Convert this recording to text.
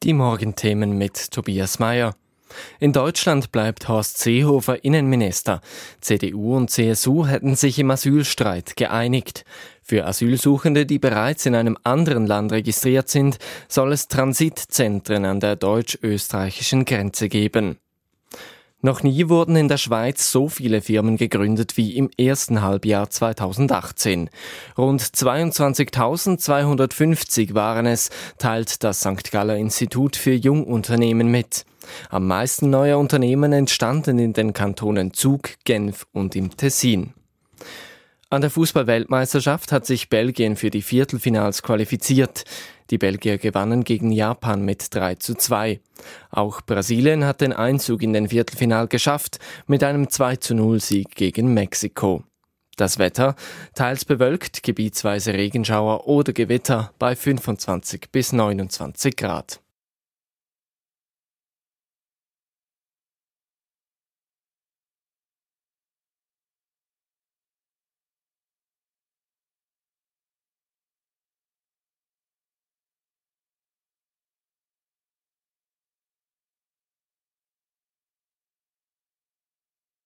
Die Morgenthemen mit Tobias Meyer. In Deutschland bleibt Horst Seehofer Innenminister. CDU und CSU hätten sich im Asylstreit geeinigt. Für Asylsuchende, die bereits in einem anderen Land registriert sind, soll es Transitzentren an der deutsch-österreichischen Grenze geben. Noch nie wurden in der Schweiz so viele Firmen gegründet wie im ersten Halbjahr 2018. Rund 22.250 waren es, teilt das St. Galler Institut für Jungunternehmen mit. Am meisten neue Unternehmen entstanden in den Kantonen Zug, Genf und im Tessin. An der Fußball-Weltmeisterschaft hat sich Belgien für die Viertelfinals qualifiziert. Die Belgier gewannen gegen Japan mit 3:2. Auch Brasilien hat den Einzug in den Viertelfinal geschafft mit einem 2:0-Sieg gegen Mexiko. Das Wetter: teils bewölkt, gebietsweise Regenschauer oder Gewitter bei 25 bis 29 Grad.